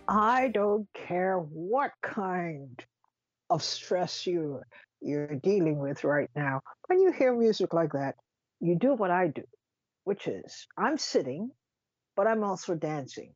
I don't care what kind of stress you're dealing with right now. When you hear music like that, you do what I do, which is I'm sitting, but I'm also dancing.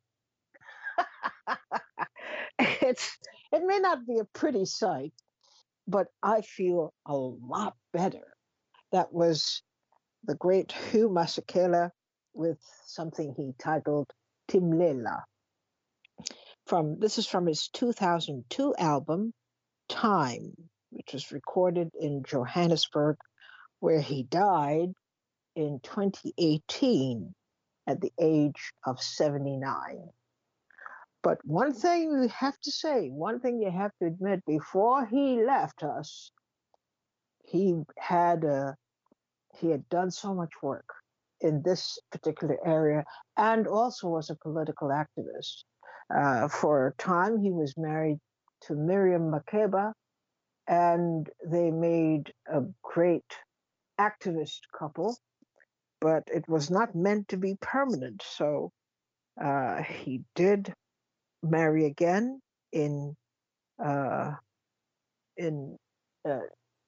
It's it may not be a pretty sight, but I feel a lot better. That was the great Hugh Masekela with something he titled Timlela. From this is from his 2002 album Time, which was recorded in Johannesburg, where he died in 2018 at the age of 79. But one thing you have to say, one thing you have to admit, before he left us, he had he had done so much work in this particular area and also was a political activist. For a time, he was married to Miriam Makeba, and they made a great activist couple, but it was not meant to be permanent. So he did marry again in uh, in uh,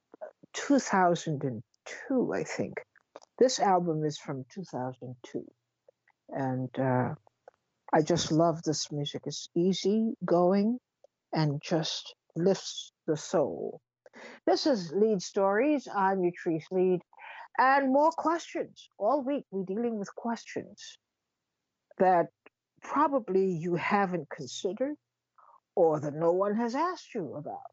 2002, I think. This album is from 2002, and I just love this music. It's easy going and just lifts the soul. This is Lead Stories. I'm Yatrice Lead, and more questions. All week we're dealing with questions that probably you haven't considered or that no one has asked you about.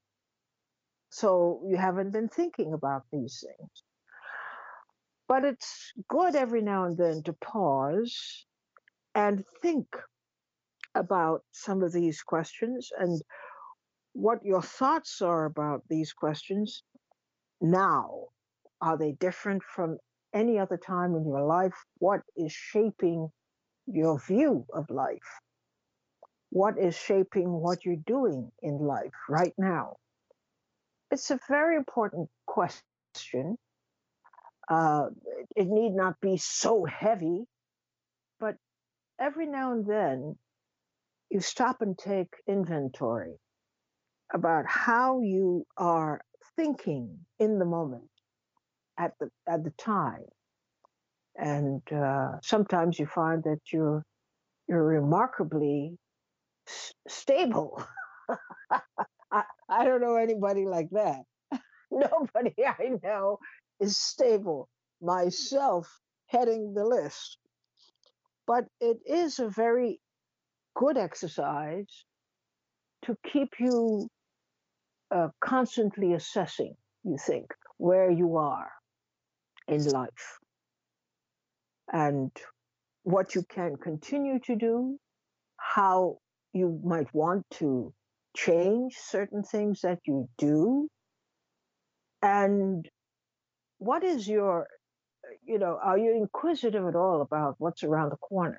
So you haven't been thinking about these things. But it's good every now and then to pause and think about some of these questions and what your thoughts are about these questions now. Are they different from any other time in your life? What is shaping your view of life? What is shaping what you're doing in life right now? It's a very important question. Uh, it need not be so heavy, but every now and then you stop and take inventory about how you are thinking in the moment at the time, and sometimes you find that you're remarkably stable. I don't know anybody like that. Nobody I know is stable. Myself heading the list, but it is a very good exercise to keep you constantly assessing. You think where you are in life and what you can continue to do, how you might want to change certain things that you do, and what is your, are you inquisitive at all about what's around the corner?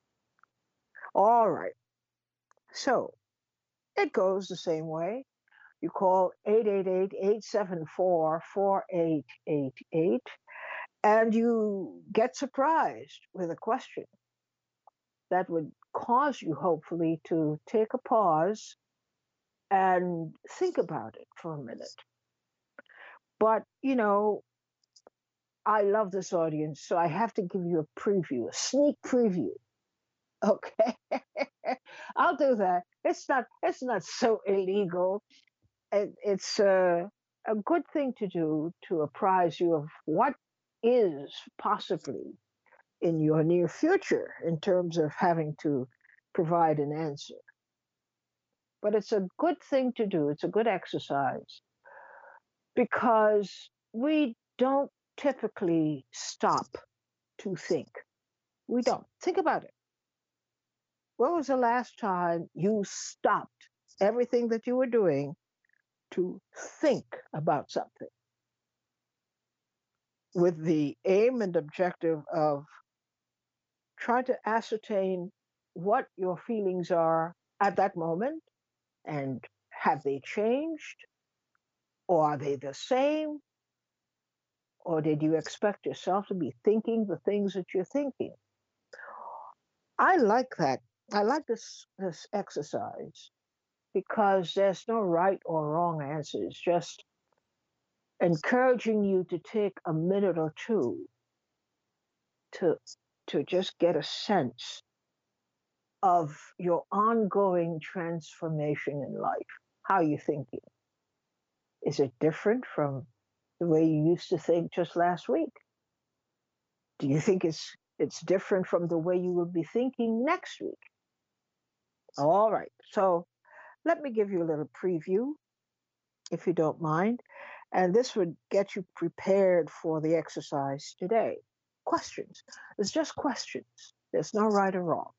All right. So it goes the same way. You call 888-874-4888 and you get surprised with a question that would cause you, hopefully, to take a pause and think about it for a minute. But, I love this audience, so I have to give you a preview, a sneak preview. Okay. I'll do that. It's not so illegal. It's a good thing to do to apprise you of what is possibly in your near future in terms of having to provide an answer. But it's a good thing to do. It's a good exercise because we don't typically stop to think. We don't. Think about it. When was the last time you stopped everything that you were doing to think about something with the aim and objective of trying to ascertain what your feelings are at that moment, and have they changed, or are they the same, or did you expect yourself to be thinking the things that you're thinking? I like that I like this exercise because there's no right or wrong answers, just encouraging you to take a minute or two to just get a sense of your ongoing transformation in life. How are you thinking? Is it different from the way you used to think just last week? Do you think it's different from the way you will be thinking next week? All right. So let me give you a little preview, if you don't mind. And this would get you prepared for the exercise today. Questions. It's just questions. There's no right or wrong.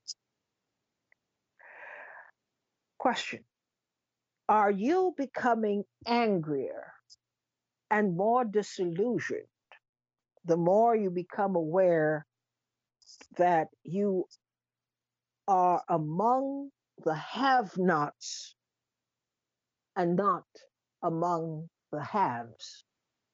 Question. Are you becoming angrier and more disillusioned the more you become aware that you are among the have nots and not among the haves?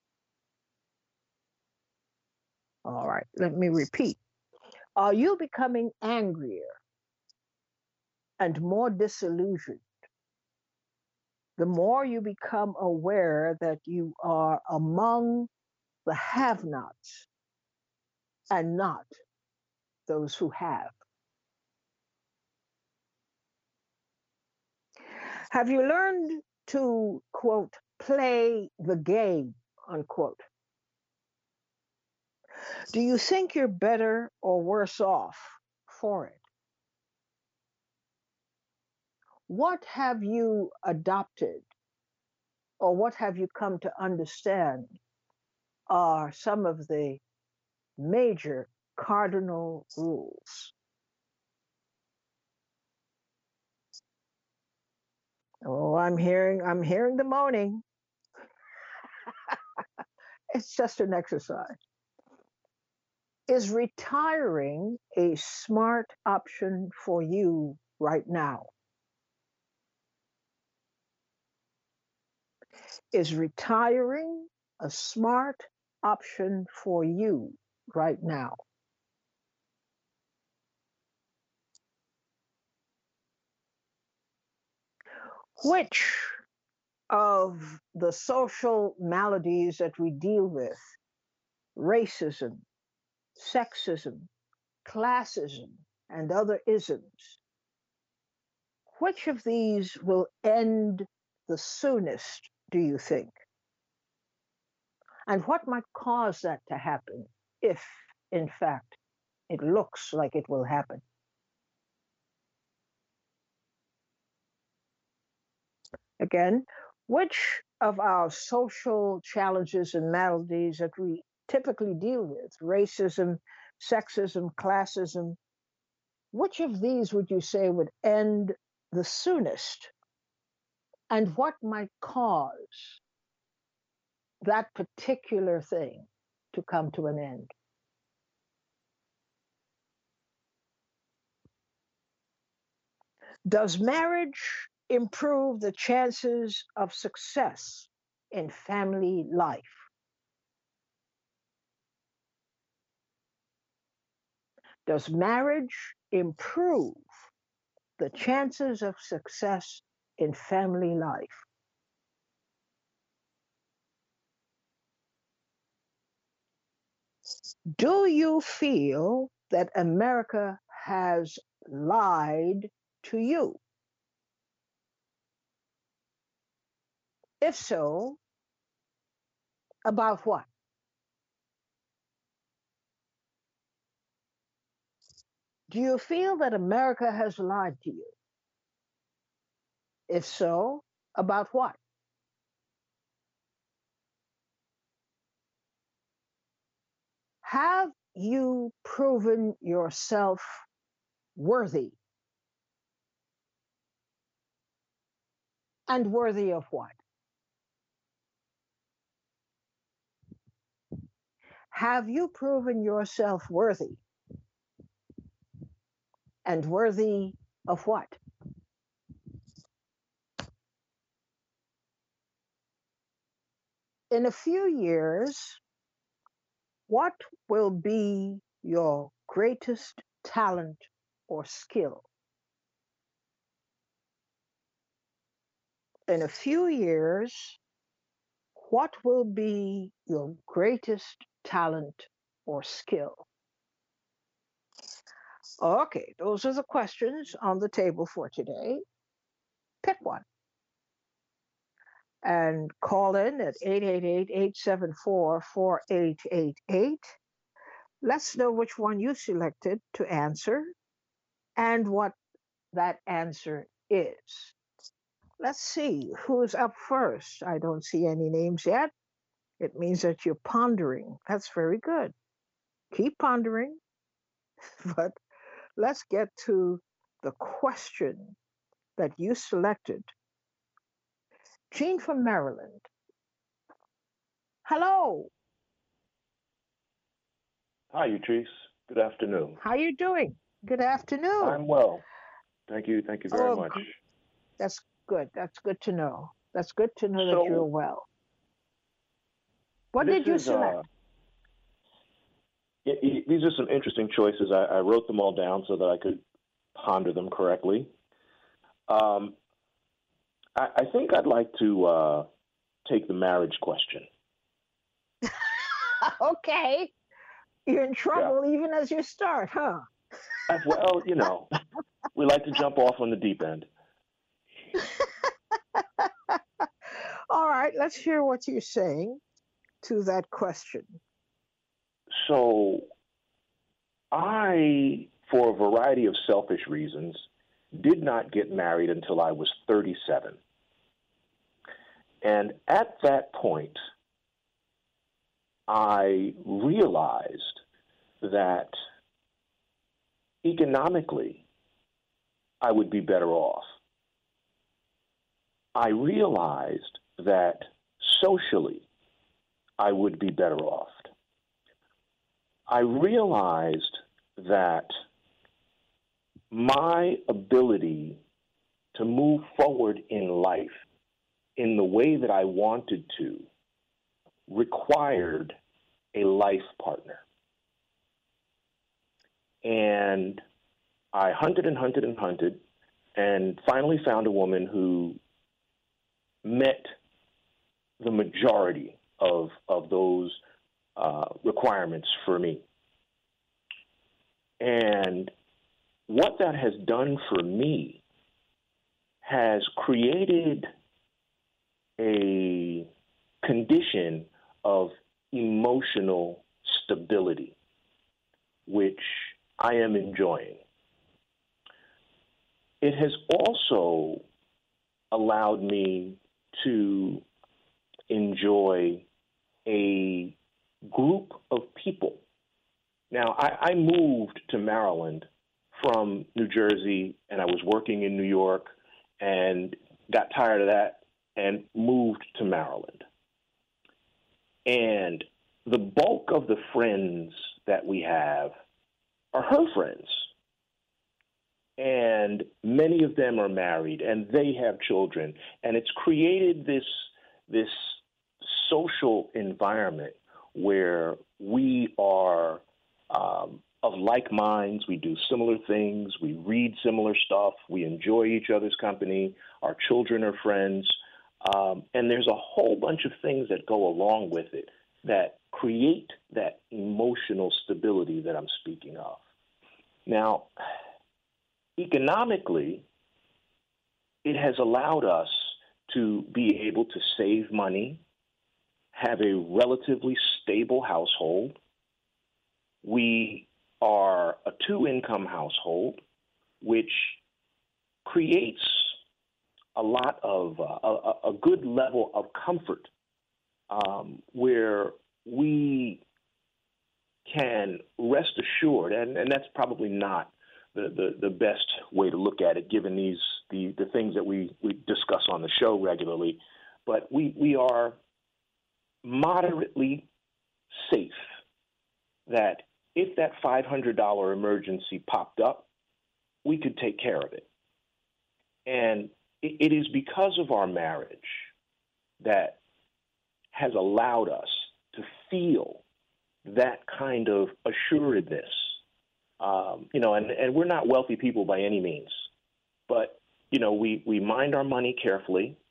All right, let me repeat. Are you becoming angrier and more disillusioned the more you become aware that you are among the have nots and not those who have? Have you learned to, quote, play the game, unquote? Do you think you're better or worse off for it? What have you adopted or what have you come to understand are some of the major cardinal rules? Oh, I'm hearing the moaning. It's just an exercise. Is retiring a smart option for you right now? Is retiring a smart option for you right now? Which of the social maladies that we deal with, racism, sexism, classism, and other isms, which of these will end the soonest, do you think? And what might cause that to happen if, in fact, it looks like it will happen? Again, which of our social challenges and maladies that we typically deal with, racism, sexism, classism, which of these would you say would end the soonest? And what might cause that particular thing to come to an end? Does marriage improve the chances of success in family life? Does marriage improve the chances of success in family life? Do you feel that America has lied to you? If so, about what? Do you feel that America has lied to you? If so, about what? Have you proven yourself worthy? And worthy of what? Have you proven yourself worthy? And worthy of what? In a few years, what will be your greatest talent or skill? in a few years, what will be your greatest talent or skill? Okay, those are the questions on the table for today. Pick one and call in at 888-874-4888. Let's know which one you selected to answer and what that answer is. Let's see who's up first. I don't see any names yet. It means that you're pondering. That's very good. Keep pondering, but let's get to the question that you selected. Jean from Maryland. Hello. Hi, Utrice. Good afternoon. How you doing? Good afternoon. I'm well. Thank you. Thank you very Oh, much. that's good. That's good to know. That's good to know that you're So well. What this did you is select? these are some interesting choices. I wrote them all down so that I could ponder them correctly. Um, I think I'd like to take the marriage question. Okay. You're in Yeah. trouble even as you start, huh? Well, we like to jump off on the deep end. All right, let's hear what you're saying to that question. So I, for a variety of selfish reasons, did not get married until I was 37. And at that point, I realized that economically, I would be better off. I realized that socially, I would be better off. I realized that my ability to move forward in life in the way that I wanted to required a life partner. And I hunted and hunted and hunted and finally found a woman who met the majority of those requirements for me. And what that has done for me has created a condition of emotional stability, which I am enjoying. It has also allowed me to enjoy a group of people. Now, I moved to Maryland from New Jersey, and I was working in New York and got tired of that and moved to Maryland. And the bulk of the friends that we have are her friends. And many of them are married and they have children. And it's created this social environment where we are of like minds. We do similar things. We read similar stuff. We enjoy each other's company. Our children are friends. And there's a whole bunch of things that go along with it that create that emotional stability that I'm speaking of. Now, economically, it has allowed us to be able to save money, have a relatively stable household. We are a two-income household, which creates a lot of a good level of comfort where we can rest assured, and that's probably not the best way to look at it, given the things that we discuss on the show regularly. But we are moderately safe that if that $500 emergency popped up, we could take care of it. And it is because of our marriage that has allowed us to feel that kind of assuredness. And we're not wealthy people by any means, but, we mind our money carefully.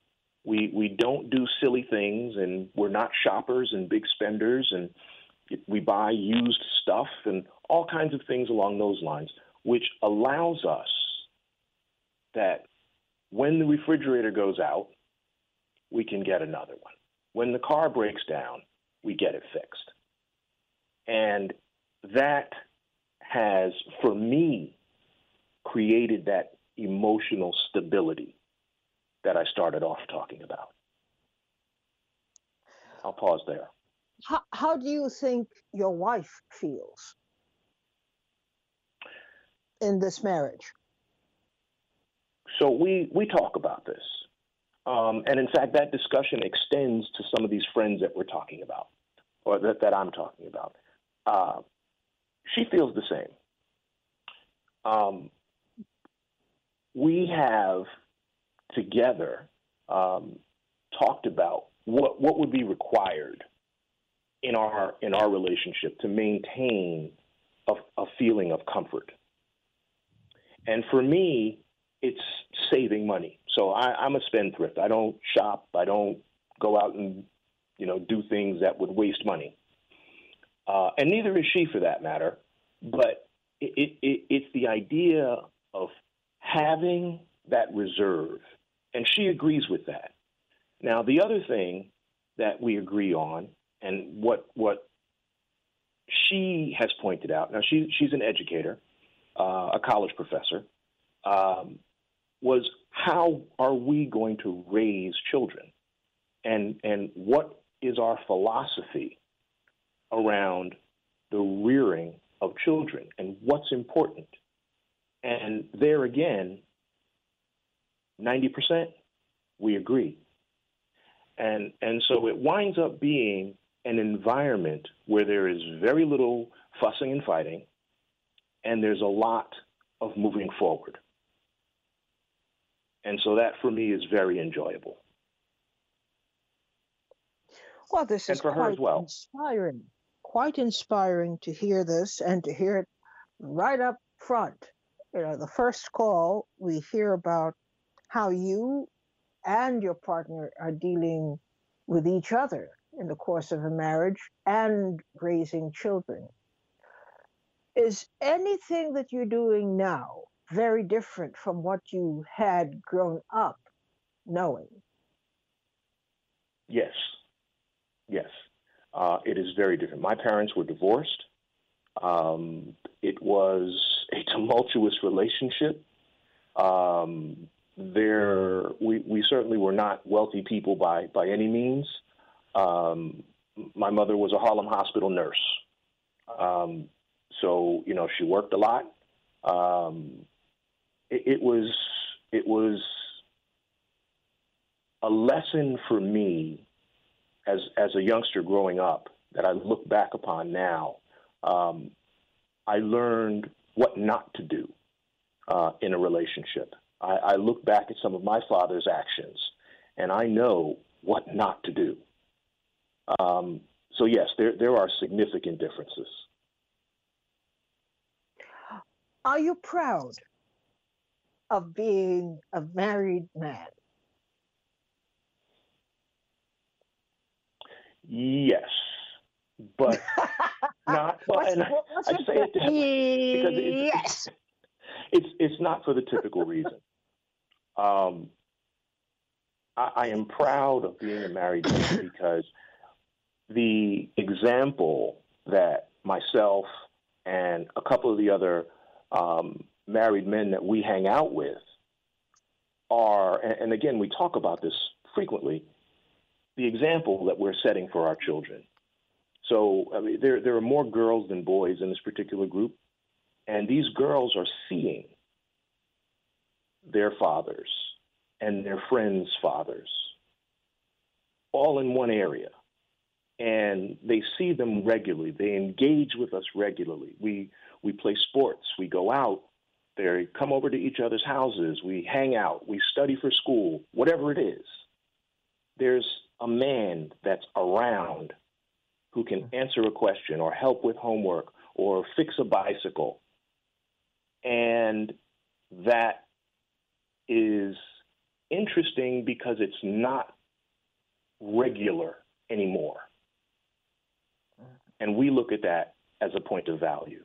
We don't do silly things, and we're not shoppers and big spenders, and we buy used stuff and all kinds of things along those lines, which allows us that when the refrigerator goes out, we can get another one. When the car breaks down, we get it fixed. And that has, for me, created that emotional stability that I started off talking about. I'll pause there. How do you think your wife feels in this marriage? So we talk about this. And in fact, that discussion extends to some of these friends that we're talking about, or that I'm talking about. She feels the same. We have together talked about what would be required in our relationship to maintain a feeling of comfort. And for me, it's saving money. So I'm a spendthrift. I don't shop. I don't go out and do things that would waste money. And neither is she, for that matter. But it's the idea of having that reserve, and she agrees with that. Now, the other thing that we agree on, and what she has pointed out, now she's an educator, a college professor, was how are we going to raise children, and what is our philosophy around the rearing of children and what's important. And there again, 90%, we agree. And so it winds up being an environment where there is very little fussing and fighting, and there's a lot of moving forward. And so that, for me, is very enjoyable. Well, this is for her as well. Inspiring. Quite inspiring to hear this and to hear it right up front. The first call, we hear about how you and your partner are dealing with each other in the course of a marriage and raising children. Is anything that you're doing now very different from what you had grown up knowing? Yes. It is very different. My parents were divorced. It was a tumultuous relationship. We certainly were not wealthy people by any means. My mother was a Harlem hospital nurse. So, she worked a lot. It was a lesson for me as a youngster growing up that I look back upon now. I learned what not to do in a relationship. I look back at some of my father's actions, and I know what not to do. So yes, there are significant differences. Are you proud of being a married man? Yes, but not. Well, and I say it that way because it's not for the typical reason. I am proud of being a married man because the example that myself and a couple of the other married men that we hang out with are, and again, we talk about this frequently, the example that we're setting for our children. So there are more girls than boys in this particular group, and these girls are seeing their fathers and their friends' fathers all in one area, and they see them regularly. They engage with us regularly. We play sports. We go out. They come over to each other's houses. We hang out. We study for school, whatever it is. There's a man that's around who can answer a question or help with homework or fix a bicycle. And that is interesting because it's not regular anymore. And we look at that as a point of value.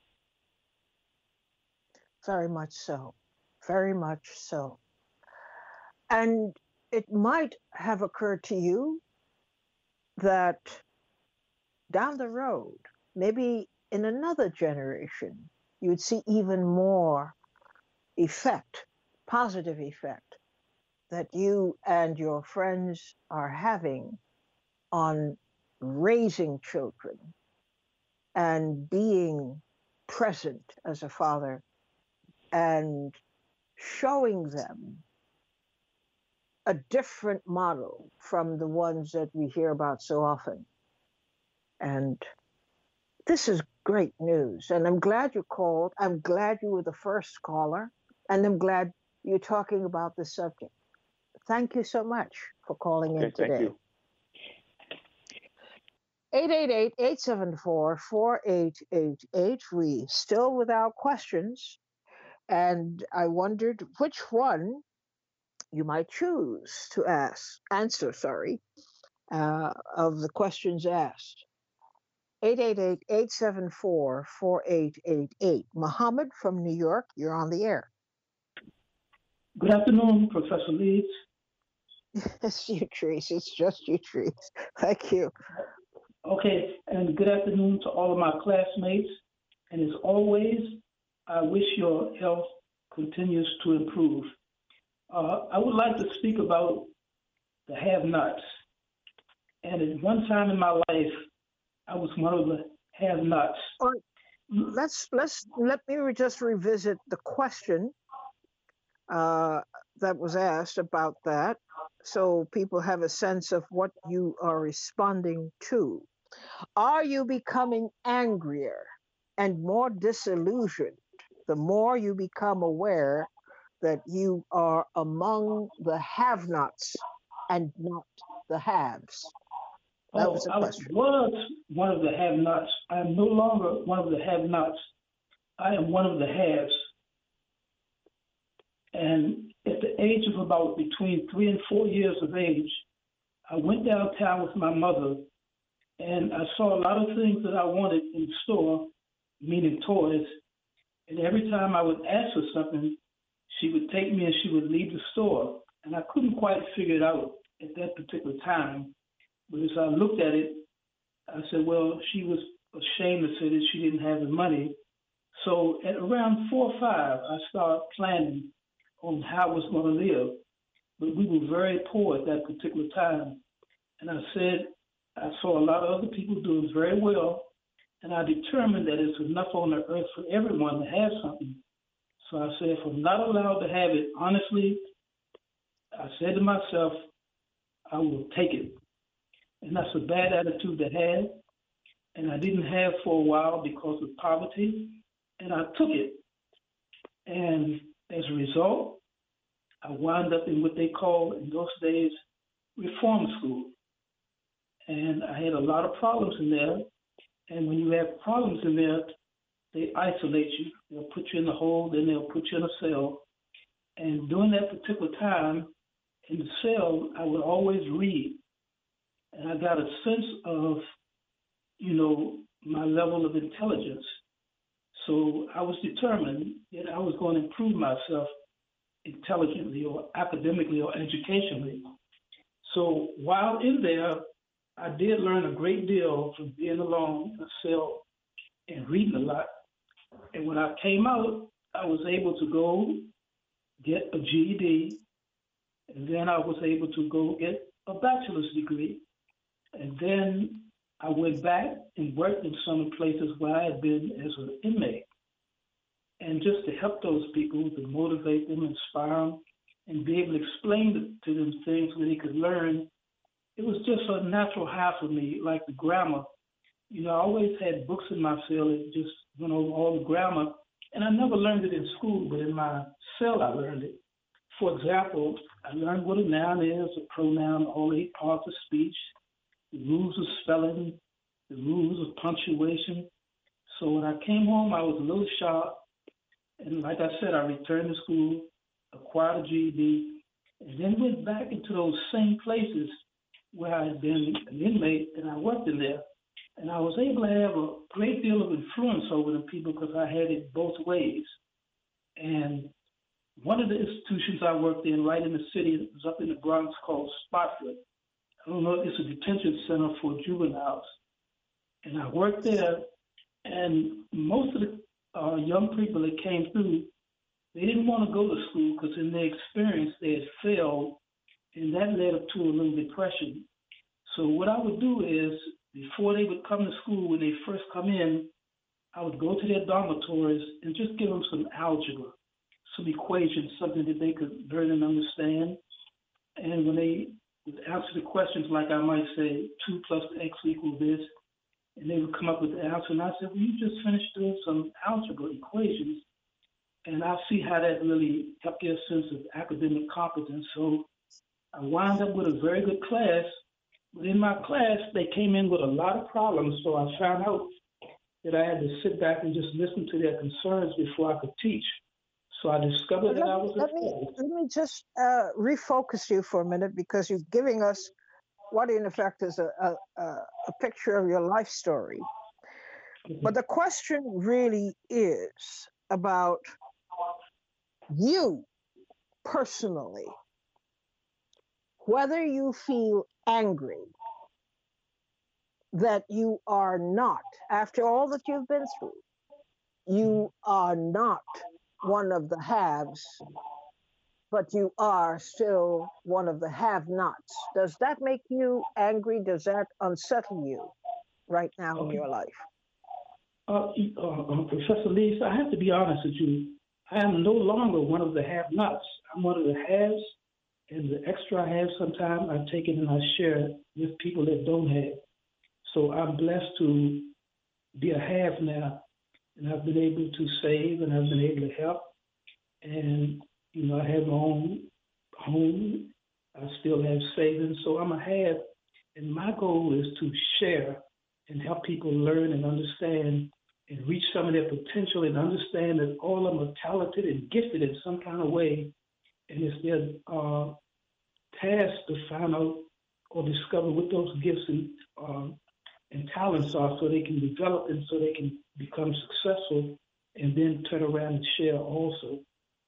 Very much so. Very much so. And it might have occurred to you that down the road, maybe in another generation, you'd see even more effect, positive effect, that you and your friends are having on raising children and being present as a father and showing them a different model from the ones that we hear about so often. And this is great news. And I'm glad you called. I'm glad you were the first caller. And I'm glad you're talking about this subject. Thank you so much for calling in today. Thank you. 888-874-4888. We still without questions. And I wondered which one you might choose to answer, of the questions asked. 888-874-4888. Muhammad from New York, you're on the air. Good afternoon, Professor Leeds. It's you, Trace. It's just you, Trace. Thank you. Okay, and good afternoon to all of my classmates. And as always, I wish your health continues to improve. I would like to speak about the have-nots. And at one time in my life, I was one of the have-nots. Let me just revisit the question that was asked about that, so people have a sense of what you are responding to. Are you becoming angrier and more disillusioned the more you become aware that you are among the have-nots and not the haves? That was the question. I was one of the have-nots. I am no longer one of the have-nots. I am one of the haves. And at the age of about between 3 and 4 years of age, I went downtown with my mother, and I saw a lot of things that I wanted in the store, meaning toys. And every time I would ask for something, she would take me and she would leave the store. And I couldn't quite figure it out at that particular time. But as I looked at it, I said, well, she was ashamed to say that she didn't have the money. So at around 4 or 5, I started planning on how I was going to live. But we were very poor at that particular time. And I said, I saw a lot of other people doing very well. And I determined that it's enough on the earth for everyone to have something. So I said, if I'm not allowed to have it, honestly, I said to myself, I will take it. And that's a bad attitude to have. And I didn't have for a while because of poverty. And I took it. And as a result, I wound up in what they call in those days reform school. And I had a lot of problems in there. And when you have problems in there, they isolate you. They'll put you in the hole, then they'll put you in a cell. And during that particular time in the cell, I would always read. And I got a sense of, my level of intelligence. So I was determined that I was going to improve myself intelligently or academically or educationally. So while in there, I did learn a great deal from being alone in a cell and reading a lot. And when I came out, I was able to go get a GED, and then I was able to go get a bachelor's degree. And then I went back and worked in some places where I had been as an inmate. And just to help those people, to motivate them, inspire them, and be able to explain to them things where they could learn, it was just a natural high for me, like the grammar. I always had books in my cell that just went over all the grammar, and I never learned it in school, but in my cell I learned it. For example, I learned what a noun is, a pronoun, all 8 parts of speech, the rules of spelling, the rules of punctuation. So when I came home, I was a little sharp, and like I said, I returned to school, acquired a GED, and then went back into those same places where I had been an inmate and I worked in there. And I was able to have a great deal of influence over the people because I had it both ways. And one of the institutions I worked in right in the city was up in the Bronx called Spofford. I don't know, it's a detention center for juveniles. And I worked there, and most of the young people that came through, they didn't want to go to school because in their experience they had failed, and that led up to a little depression. So what I would do is, before they would come to school, when they first come in, I would go to their dormitories and just give them some algebra, some equations, something that they could learn and understand. And when they would answer the questions, like I might say, 2 plus x equals this, and they would come up with the answer, and I said, well, you just finished doing some algebra equations, and I see how that really helped their sense of academic competence. So I wound up with a very good class. But in my class, they came in with a lot of problems, so I found out that I had to sit back and just listen to their concerns before I could teach. So I discovered that I was let me just refocus you for a minute, because you're giving us what in effect is a picture of your life story. Mm-hmm. But the question really is about you personally, whether you feel angry that you are not, after all that you've been through, you are not one of the haves, but you are still one of the have-nots. Does that make you angry? Does that unsettle you right now in your life? Professor Lee, I have to be honest with you. I am no longer one of the have-nots. I'm one of the haves, and the extra I have sometimes I take it and I share it with people that don't have. So I'm blessed to be a have now, and I've been able to save, and I've been able to help. And, you know, I have my own home. I still have savings. So I'm a have. And my goal is to share and help people learn and understand and reach some of their potential and understand that all of them are talented and gifted in some kind of way. And it's their task to find out or discover what those gifts and talents are, so they can develop and so they can become successful and then turn around and share also.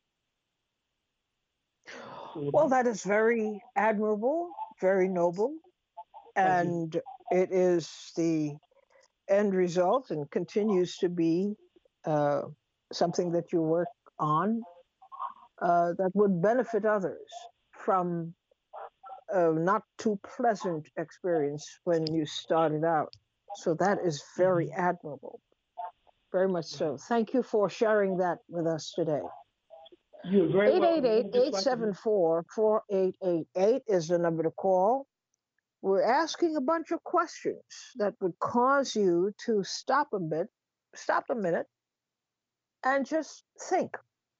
Well, that is very admirable, very noble, and it is the end result and continues to be something that you work on that would benefit others from a not too pleasant experience when you started out. So that is very admirable, very much so. Thank you for sharing that with us today. You're very welcome. 888-874-4888 is the number to call. We're asking a bunch of questions that would cause you to stop a minute, and just think.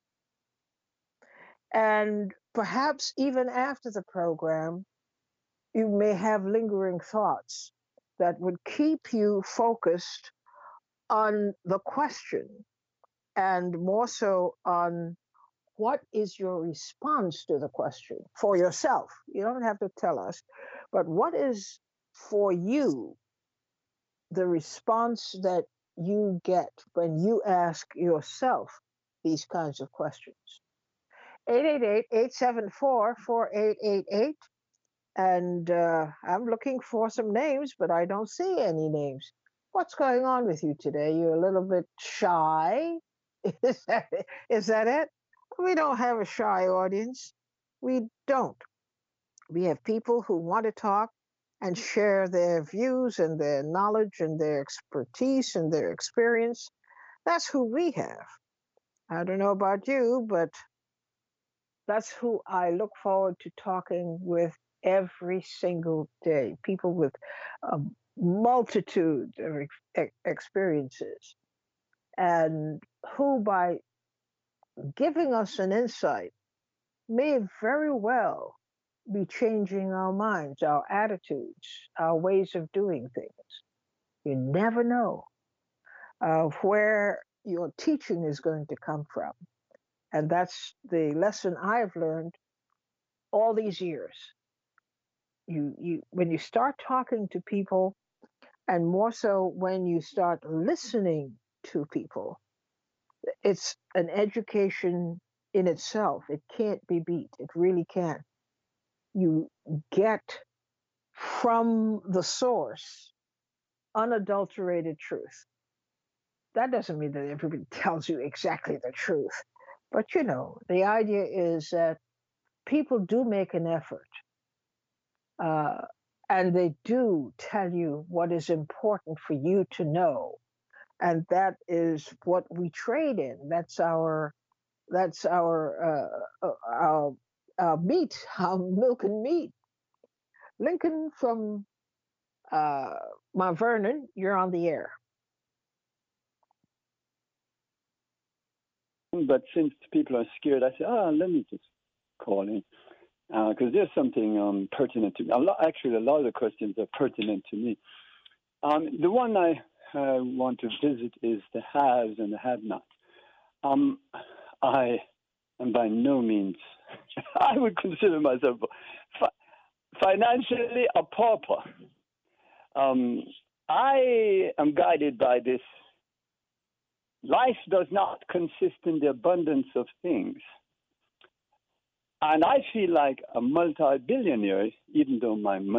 And perhaps even after the program, you may have lingering thoughts that would keep you focused on the question, and more so on what is your response to the question for yourself. You don't have to tell us, but what is for you the response that you get when you ask yourself these kinds of questions? 888-874-4888. And I'm looking for some names, but I don't see any names. What's going on with you today? You're a little bit shy. Is that it? We don't have a shy audience. We don't. We have people who want to talk and share their views and their knowledge and their expertise and their experience. That's who we have. I don't know about you, but that's who I look forward to talking with every single day. People with a multitude of experiences, and who, by giving us an insight, may very well be changing our minds, our attitudes, our ways of doing things. You never know where your teaching is going to come from. And that's the lesson I've learned all these years. You when you start talking to people, and more so when you start listening to people, it's an education in itself. It can't be beat. It really can't. You get from the source unadulterated truth. That doesn't mean that everybody tells you exactly the truth. But the idea is that people do make an effort, uh, and they do tell you what is important for you to know. And that is what we trade in. That's our meat, our milk and meat. Lincoln from uh, Mount Vernon, you're on the air. But since people are scared, I say, let me just call in. Because there's something pertinent to me. Actually, a lot of the questions are pertinent to me. The one I want to visit is the haves and the have-nots. I am by no means, I would consider myself financially a pauper. I am guided by this. Life does not consist in the abundance of things. And I feel like a multi-billionaire, even though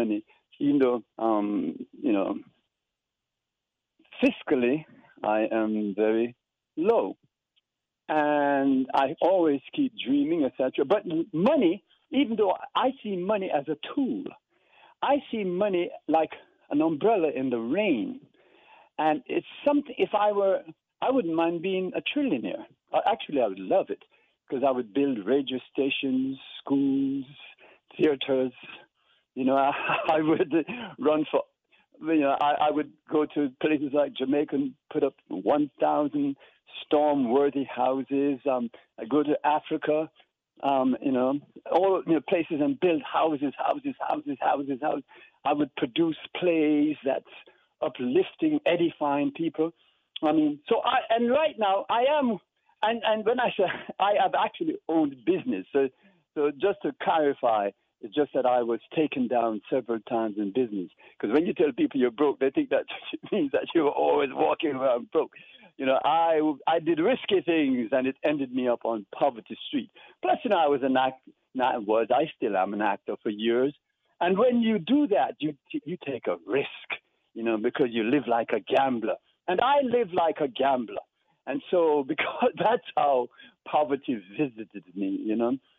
fiscally, I am very low. And I always keep dreaming, etc. But money, even though I see money as a tool, I see money like an umbrella in the rain. And it's something, I wouldn't mind being a trillionaire. Actually, I would love it, because I would build radio stations, schools, theaters. I would run for, I would go to places like Jamaica and put up 1,000 storm-worthy houses. I go to Africa, all places and build houses. I would produce plays that's uplifting, edifying people. And right now I am, and when I say I have actually owned business, so just to clarify, it's just that I was taken down several times in business. Because when you tell people you're broke, they think that means that you're always walking around broke. I did risky things, and it ended me up on Poverty Street. Plus, I was I still am an actor for years. And when you do that, you take a risk, because you live like a gambler. And I live like a gambler. And so, because that's how poverty visited me,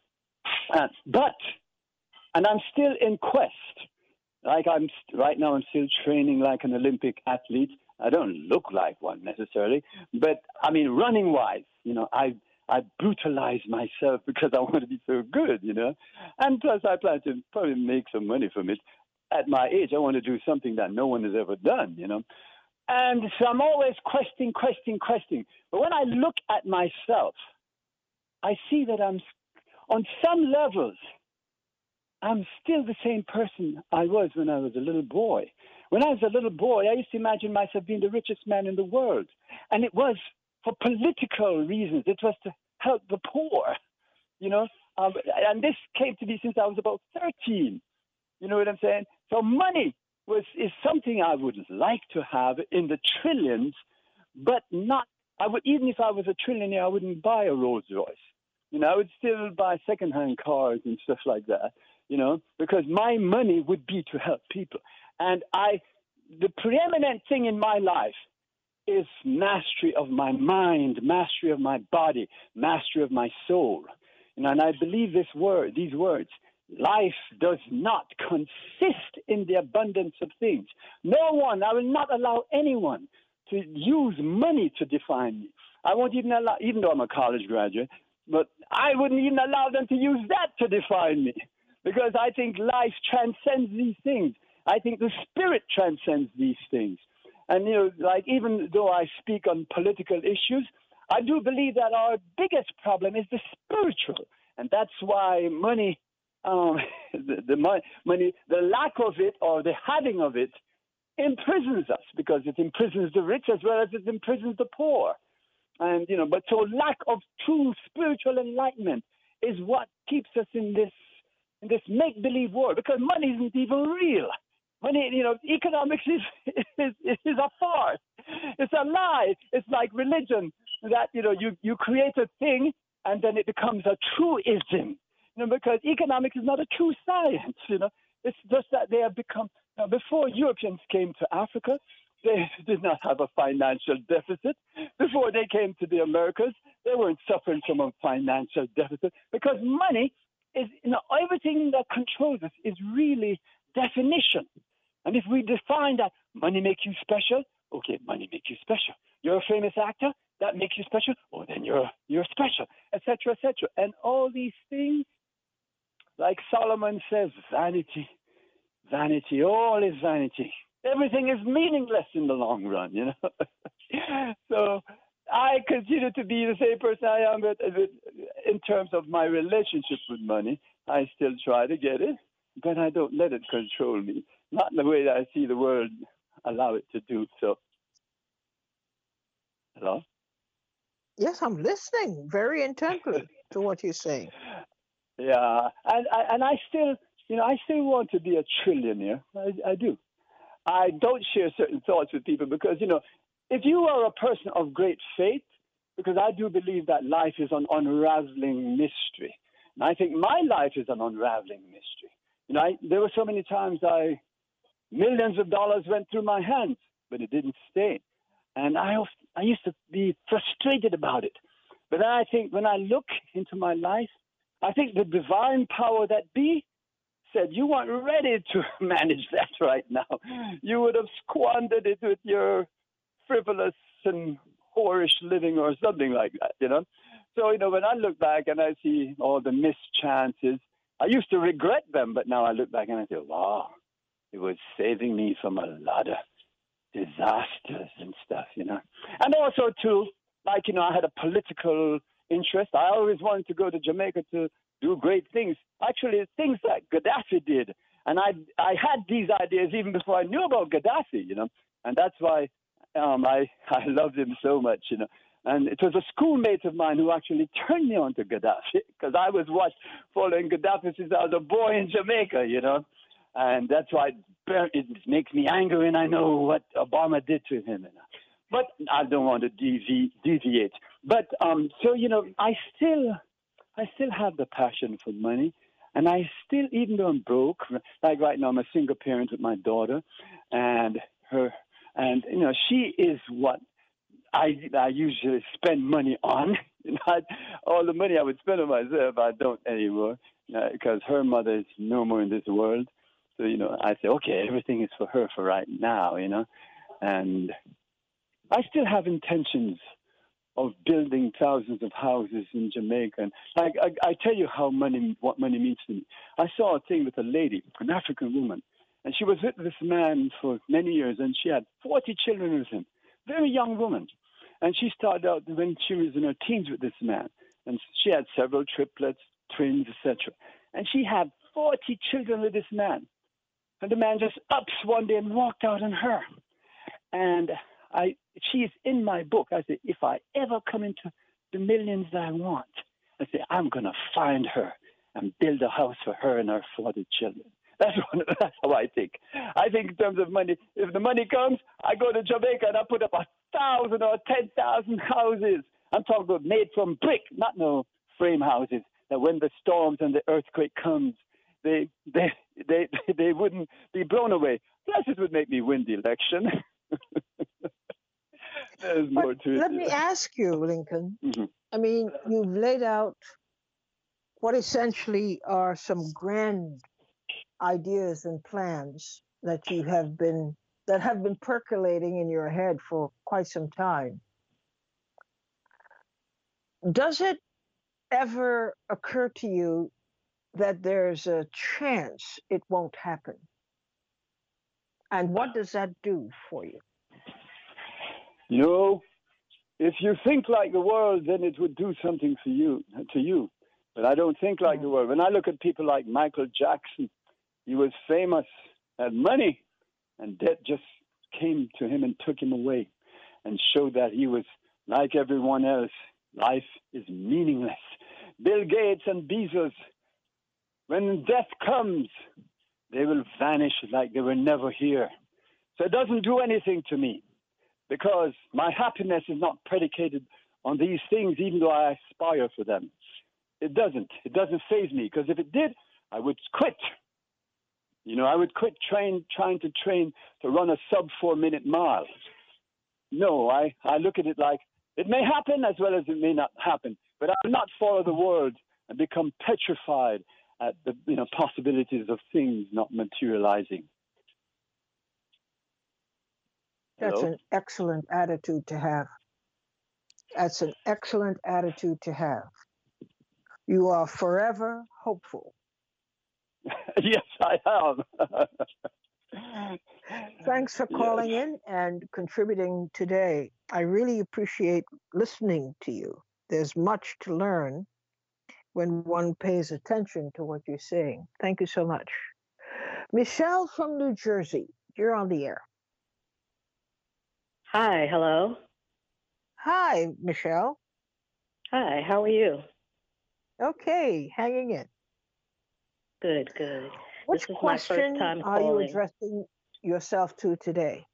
and I'm still in quest. Like right now, I'm still training like an Olympic athlete. I don't look like one necessarily, but running wise, I brutalize myself because I want to be so good, and plus I plan to probably make some money from it. At my age, I want to do something that no one has ever done, and so I'm always questing. But when I look at myself, I see that I'm, on some levels, I'm still the same person I was when I was a little boy. When I was a little boy, I used to imagine myself being the richest man in the world. And it was for political reasons. It was to help the poor, and this came to me since I was about 13. You know what I'm saying? So money is something I would like to have in the trillions, but not, even if I was a trillionaire, I wouldn't buy a Rolls Royce. I would still buy secondhand cars and stuff like that, because my money would be to help people. And the preeminent thing in my life is mastery of my mind, mastery of my body, mastery of my soul. And I believe these words, life does not consist in the abundance of things. I will not allow anyone to use money to define me. I won't even allow, even though I'm a college graduate, but I wouldn't even allow them to use that to define me, because I think life transcends these things. I think the spirit transcends these things. And, even though I speak on political issues, I do believe that our biggest problem is the spiritual. And that's why money, money, the lack of it or the having of it imprisons us, because it imprisons the rich as well as it imprisons the poor. And, but so lack of true spiritual enlightenment is what keeps us in in this make-believe world because money isn't even real. Money, economics is a farce. It's a lie. It's like religion that, you create a thing and then it becomes a truism, because economics is not a true science, It's just that they have become, before Europeans came to Africa, they did not have a financial deficit. Before they came to the Americas, they weren't suffering from a financial deficit because money is, everything that controls us is really definition. And if we define that money makes you special, okay, money makes you special. You're a famous actor, that makes you special, oh, then you're special, etc., etc. And all these things, like Solomon says, vanity, vanity, all is vanity. Everything is meaningless in the long run, So I continue to be the same person I am, but in terms of my relationship with money, I still try to get it, but I don't let it control me. Not in the way that I see the world allow it to do so. Hello? Yes, I'm listening very intently to what you're saying. Yeah, and I still, I still want to be a trillionaire. I do. I don't share certain thoughts with people because, if you are a person of great faith, because I do believe that life is an unraveling mystery. And I think my life is an unraveling mystery. There were so many times millions of dollars went through my hands, but it didn't stay. And I used to be frustrated about it. But then I think when I look into my life, I think the divine power that be said, you weren't ready to manage that right now. You would have squandered it with your frivolous and whorish living or something like that, So, when I look back and I see all the missed chances, I used to regret them, but now I look back and I say, wow, it was saving me from a lot of disasters and stuff, And also, too, I had a political interest. I always wanted to go to Jamaica to do great things. Actually, things that Gaddafi did. And I had these ideas even before I knew about Gaddafi, And that's why I loved him so much, And it was a schoolmate of mine who actually turned me on to Gaddafi because I was following Gaddafi since I was a boy in Jamaica, And that's why it makes me angry when I know what Obama did to him. But I don't want to deviate. But so I still have the passion for money, and I still, even though I'm broke, like right now I'm a single parent with my daughter, and she is what I usually spend money on. All the money I would spend on myself, I don't anymore because her mother is no more in this world. So I say, okay, everything is for her for right now, and I still have intentions of building thousands of houses in Jamaica. And I tell you what money means to me. I saw a thing with a lady, an African woman, and she was with this man for many years, and she had 40 children with him, very young woman. And she started out when she was in her teens with this man, and she had several triplets, twins, etc. And she had 40 children with this man. And the man just ups one day and walked out on her. And she's in my book. I say, if I ever come into the millions that I want, I say, I'm going to find her and build a house for her and her 40 children. That's how I think. I think in terms of money, if the money comes, I go to Jamaica and I put up 1,000 or 10,000 houses. I'm talking about made from brick, not no frame houses, that when the storms and the earthquake comes, they wouldn't be blown away. Plus, it would make me win the election. There's more to it. Let me ask you, Lincoln. Mm-hmm. I mean, you've laid out what essentially are some grand ideas and plans that have been percolating in your head for quite some time. Does it ever occur to you that there's a chance it won't happen? And what does that do for you? If you think like the world, then it would do something to you. But I don't think like the world. When I look at people like Michael Jackson, he was famous, had money, and death just came to him and took him away and showed that he was like everyone else. Life is meaningless. Bill Gates and Bezos, When death comes, they will vanish like they were never here. So it doesn't do anything to me because my happiness is not predicated on these things, even though I aspire for them. It doesn't. It doesn't faze me because if it did, I would quit. I would quit trying to train to run a sub 4-minute mile. No, I look at it like it may happen as well as it may not happen, but I will not follow the world and become petrified at the possibilities of things not materializing. That's Hello? an excellent attitude to have. That's an excellent attitude to have. You are forever hopeful. Yes, I am. Thanks for calling in and contributing today. I really appreciate listening to you. There's much to learn when one pays attention to what you're saying. Thank you so much. Michelle from New Jersey, you're on the air. Hi, hello. Hi, Michelle. Hi, how are you? Okay, hanging in. Good, good. Which This is question my first time are you calling. addressing yourself to today?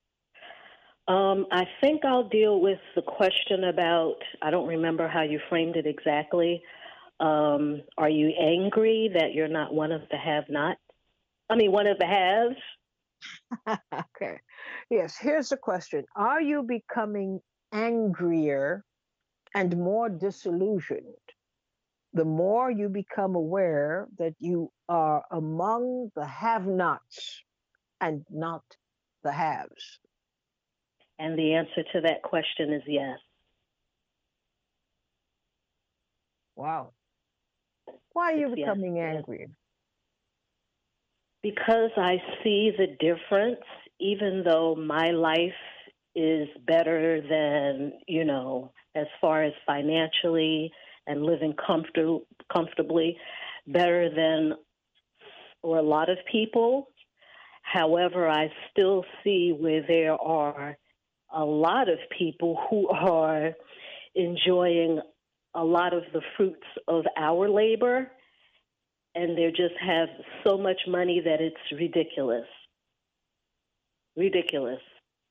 I think I'll deal with the question about, I don't remember how you framed it exactly. Are you angry that you're not one of the have-nots? One of the haves? Okay. Yes, here's the question. Are you becoming angrier and more disillusioned the more you become aware that you are among the have-nots and not the haves? And the answer to that question is yes. Wow. Why are you becoming yes. angry? Because I see the difference, even though my life is better than, as far as financially and living comfortably, better than or a lot of people. However, I still see where there are a lot of people who are enjoying a lot of the fruits of our labor, and they just have so much money that it's ridiculous. Ridiculous.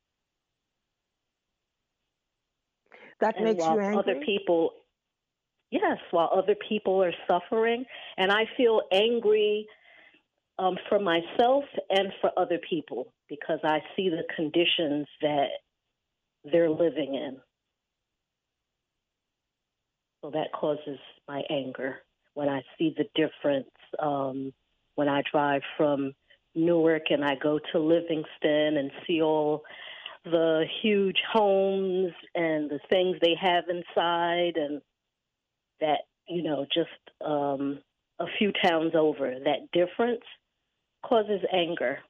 That makes you angry? Other people, yes, while other people are suffering. And I feel angry for myself and for other people because I see the conditions that they're living in. So that causes my anger when I see the difference. When I drive from Newark and I go to Livingston and see all the huge homes and the things they have inside, and that, just a few towns over, that difference causes anger.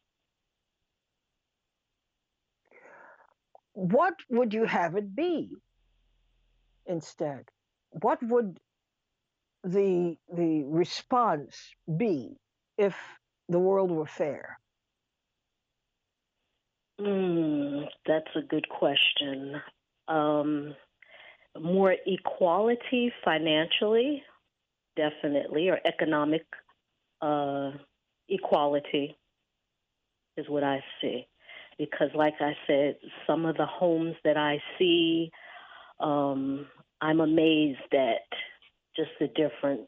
What would you have it be instead? What would the response be if the world were fair? That's a good question. More equality financially, definitely, or economic equality is what I see. Because like I said, some of the homes that I see, I'm amazed at just the difference,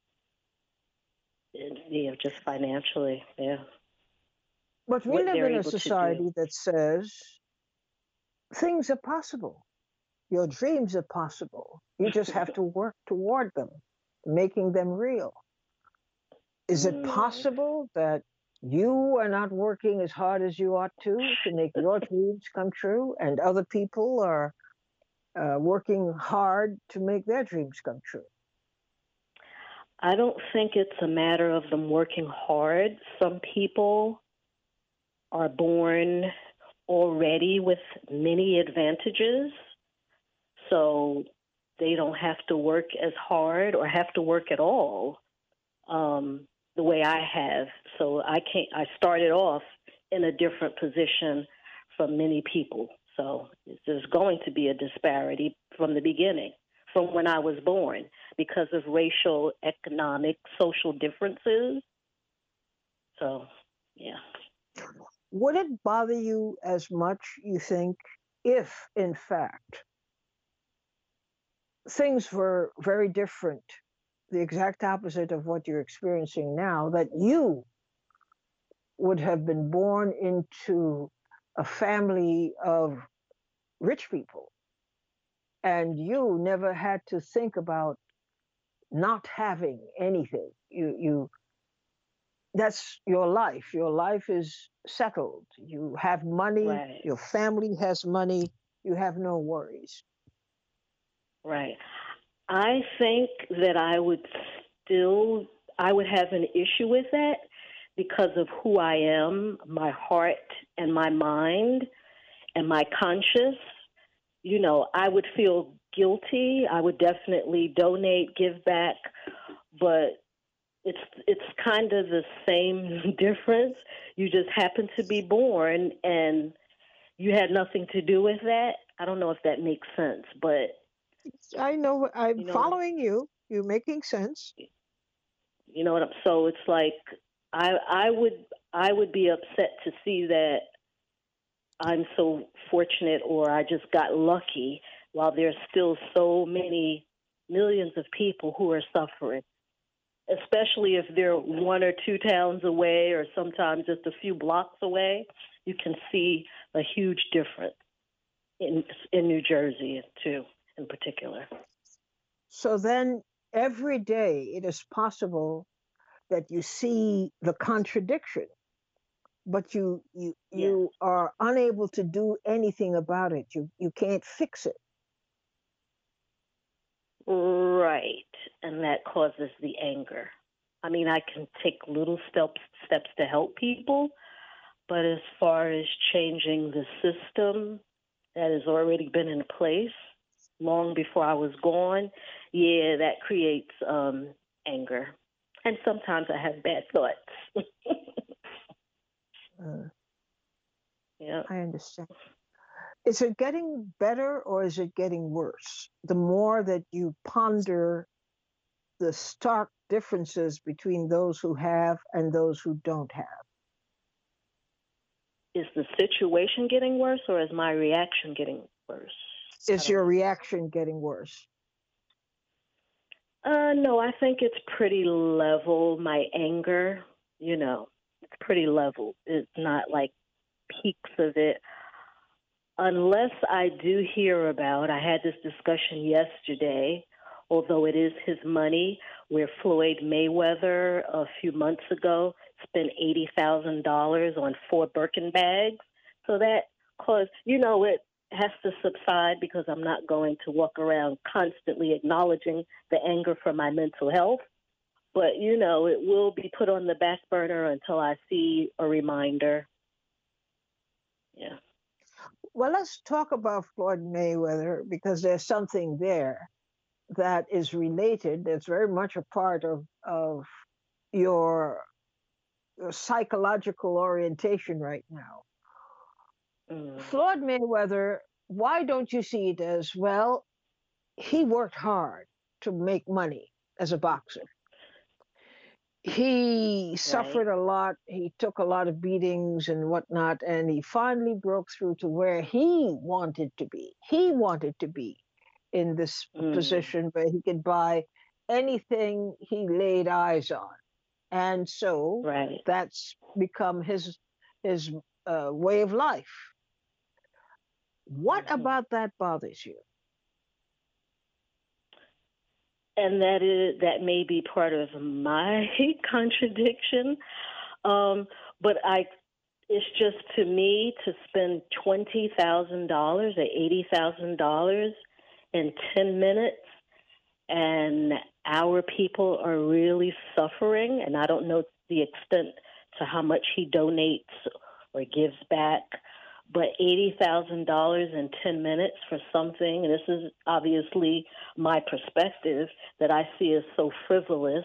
just financially, yeah. But we live in a society that says things are possible. Your dreams are possible. You just have to work toward them, making them real. Is it possible that you are not working as hard as you ought to make your dreams come true, and other people are working hard to make their dreams come true? I don't think it's a matter of them working hard. Some people are born already with many advantages, so they don't have to work as hard or have to work at all the way I have. So I started off in a different position from many people. So there's going to be a disparity from the beginning from when I was born because of racial, economic, social differences. So, yeah. Would it bother you as much, you think, if, in fact, things were very different, the exact opposite of what you're experiencing now, that you would have been born into a family of rich people and you never had to think about not having anything? You that's your life. Your life is settled. You have money, Right. your family has money, you have no worries. Right. I think that I would have an issue with that because of who I am, my heart and my mind and my conscience. I would feel guilty. I would definitely donate, give back, but it's kind of the same difference. You just happen to be born and you had nothing to do with that. I don't know if that makes sense, but I know, I'm you know what I'm following you. You're making sense. so it's like I I would I would be upset to see that I'm so fortunate or I just got lucky while there's still so many millions of people who are suffering, especially if they're one or two towns away or sometimes just a few blocks away. You can see a huge difference in New Jersey too, in particular. So then every day it is possible that you see the contradiction, but Yes. you are unable to do anything about it. You can't fix it. Right. And that causes the anger. I mean, I can take little steps to help people, but as far as changing the system that has already been in place long before I was gone, yeah, that creates anger. And sometimes I have bad thoughts. Uh, Yeah. I understand. Is it getting better or is it getting worse? The more that you ponder the stark differences between those who have and those who don't have. Is the situation getting worse or is my reaction getting worse? I Is don't your know. reaction getting worse? No, I think it's pretty level. My anger, it's pretty level. It's not like peaks of it. Unless I do hear about, I had this discussion yesterday, although it is his money, where Floyd Mayweather a few months ago spent $80,000 on 4 Birkin bags. So that caused, it has to subside because I'm not going to walk around constantly acknowledging the anger for my mental health. But, it will be put on the back burner until I see a reminder. Yeah. Well, let's talk about Floyd Mayweather because there's something there that is related, that's very much a part of your, your psychological orientation right now. Mm. Floyd Mayweather, why don't you see it as, well, he worked hard to make money as a boxer. He Right. suffered a lot. He took a lot of beatings and whatnot, and he finally broke through to where he wanted to be. He wanted to be in this Mm. position where he could buy anything he laid eyes on, and so Right. that's become his way of life. What Hmm. about that bothers you? And that may be part of my contradiction. But it's just to me to spend $20,000 or $80,000 in 10 minutes, and our people are really suffering. And I don't know the extent to how much he donates or gives back, but $80,000 in 10 minutes for something, and this is obviously my perspective, that I see as so frivolous.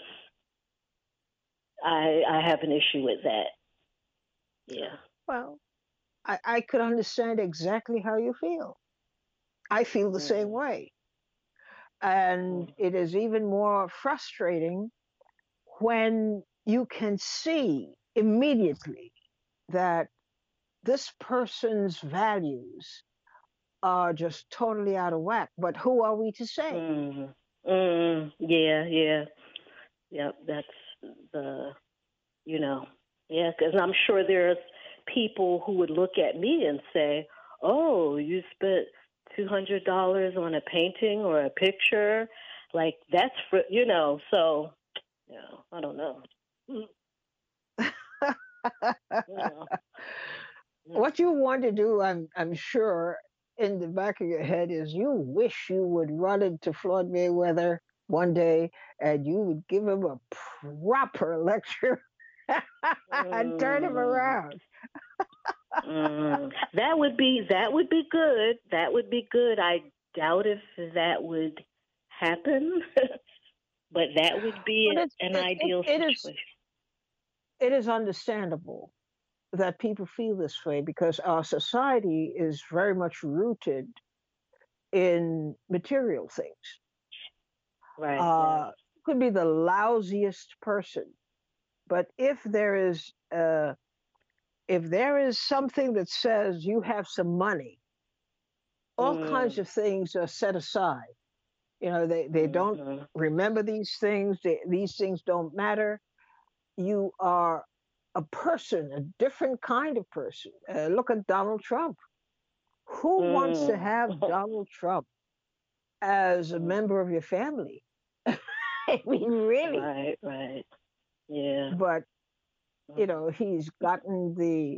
I have an issue with that. Yeah. Well, I could understand exactly how you feel. I feel the same Mm-hmm. way. And it is even more frustrating when you can see immediately that this person's values are just totally out of whack. But who are we to say? Yeah, yeah. Yep, that's the, you know, yeah, because I'm sure there's people who would look at me and say, oh, you spent $200 on a painting or a picture. Like, that's for, so, I don't know. What you want to do, I'm sure, in the back of your head is you wish you would run into Floyd Mayweather one day and you would give him a proper lecture and turn him around. That would be good. That would be good. I doubt if that would happen, but that would be an ideal situation. It is understandable that people feel this way because our society is very much rooted in material things. Right. Yeah. Could be the lousiest person, but if there is something that says you have some money, all kinds of things are set aside. They don't remember these things. These things don't matter. You are a person, a different kind of person. Look at Donald Trump. Who wants to have Donald Trump as a member of your family? I mean, really? Right. Yeah. But he's gotten the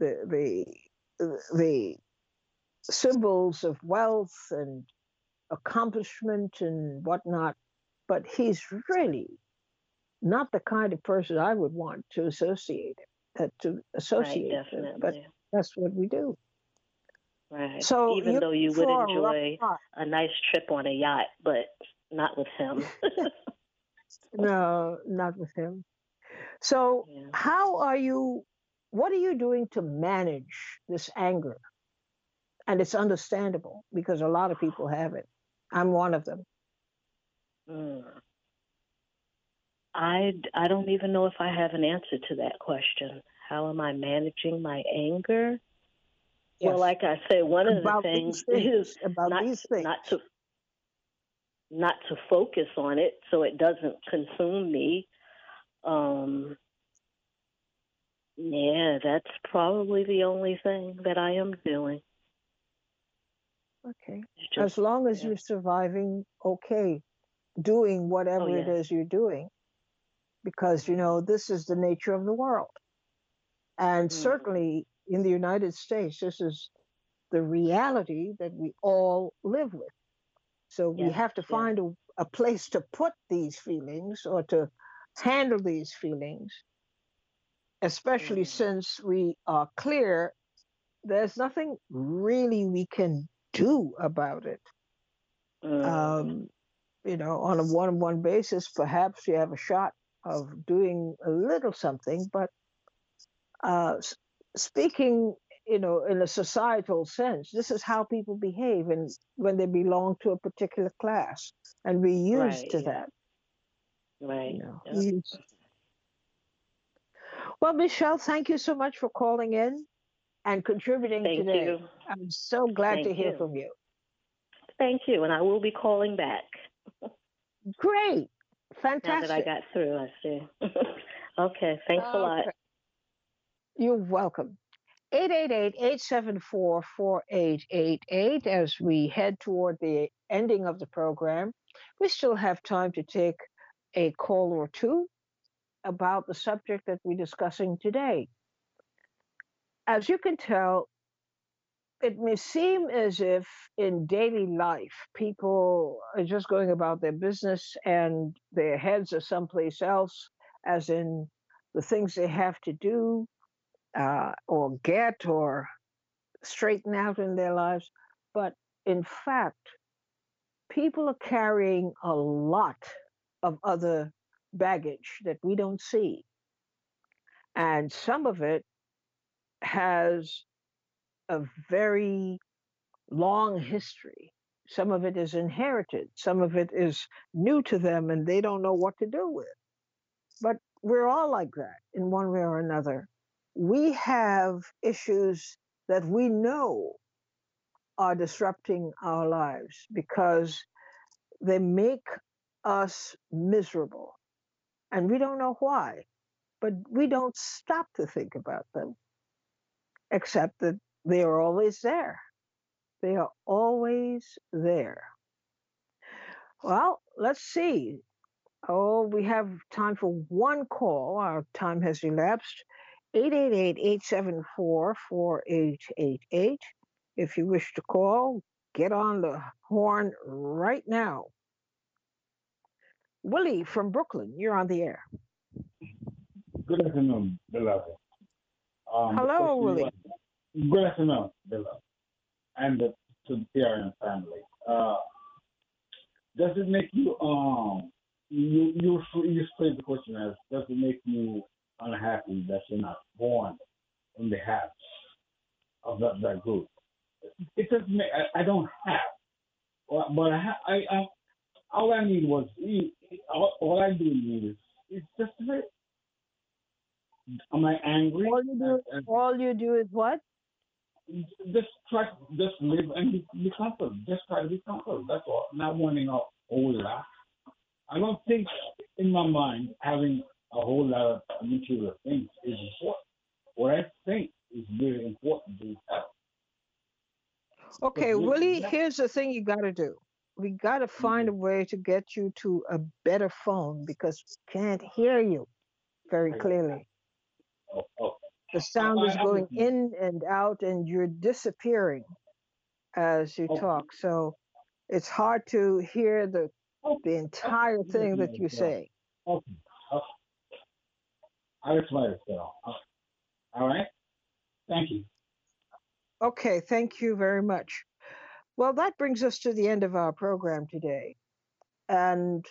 symbols of wealth and accomplishment and whatnot. But he's really not the kind of person I would want to associate Right, definitely. But that's what we do. Right. So even though you would enjoy a nice trip on a yacht, but not with him. No, not with him. So what are you doing to manage this anger? And it's understandable because a lot of people have it. I'm one of them. I don't even know if I have an answer to that question. How am I managing my anger? Yes. Well, like I say, one of the things is not to focus on it so it doesn't consume me. Yeah, that's probably the only thing that I am doing. Okay. As long as you're surviving, okay, doing whatever it is you're doing, because, this is the nature of the world. And certainly in the United States, this is the reality that we all live with. So we have to find a place to put these feelings or to handle these feelings, especially since we are clear there's nothing really we can do about it. On a one-on-one basis, perhaps you have a shot of doing a little something, but speaking, in a societal sense, this is how people behave and when they belong to a particular class, and we're used to that. Right. Well, Michelle, thank you so much for calling in and contributing today. Thank you. I'm so glad to hear from you. Thank you, and I will be calling back. Great. Fantastic. Now that I got through, I see. Okay, thanks a lot. You're welcome. 888-874-4888. As we head toward the ending of the program, we still have time to take a call or two about the subject that we're discussing today. As you can tell, it may seem as if in daily life, people are just going about their business and their heads are someplace else, as in the things they have to do or get or straighten out in their lives. But in fact, people are carrying a lot of other baggage that we don't see. And some of it has a very long history. Some of it is inherited. Some of it is new to them and they don't know what to do with. But we're all like that in one way or another. We have issues that we know are disrupting our lives because they make us miserable. And we don't know why, but we don't stop to think about them, except that they are always there. They are always there. Well, let's see. Oh, we have time for one call. Our time has elapsed. 888-874-4888. If you wish to call, get on the horn right now. Willie from Brooklyn, you're on the air. Good afternoon, beloved. Hello, Willie. Good afternoon, beloved, and to the Theorian family. Does it make you you phrase the question as, does it make you unhappy that you're not born in the house of that group? It doesn't make, I don't have, but I all I need was all I do need is just a bit. Am I angry? All you do is what? Just live and be comfortable. Just try to be comfortable. That's all. Not wanting a whole lot. I don't think in my mind having a whole lot of material things is important. What I think is really important is health. Okay, Willie, here's the thing you got to do. We got to find a way to get you to a better phone because we can't hear you very clearly. Oh. The sound is going in and out, and you're disappearing as you talk. So it's hard to hear the entire thing that you say. Okay. I'll try it. All right. Thank you. Okay, thank you very much. Well, that brings us to the end of our program today. And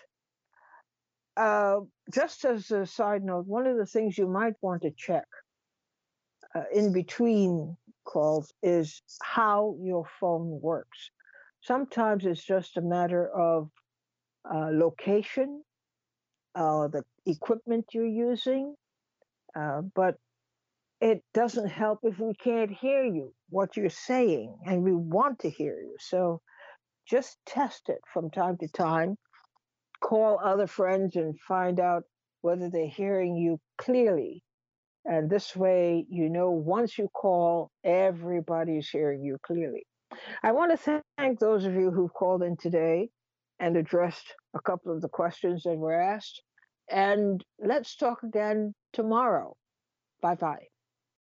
just as a side note, one of the things you might want to check in between calls is how your phone works. Sometimes it's just a matter of location, the equipment you're using, but it doesn't help if we can't hear you, what you're saying, and we want to hear you. So just test it from time to time. Call other friends and find out whether they're hearing you clearly. And this way, you know, once you call, everybody's hearing you clearly. I want to thank those of you who've called in today and addressed a couple of the questions that were asked. And let's talk again tomorrow. Bye-bye.